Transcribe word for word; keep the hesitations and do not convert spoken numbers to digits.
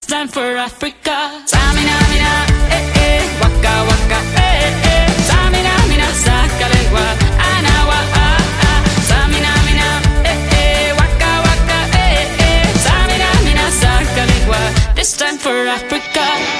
time for Africa. Samina, mina, eh, eh, waka, waka, eh, eh. Samina, mina, sakalegua, anawa, ah, ah. Samina, mina, eh, eh, waka, waka, eh, eh. Samina, mina, sakalegua, this time for Africa.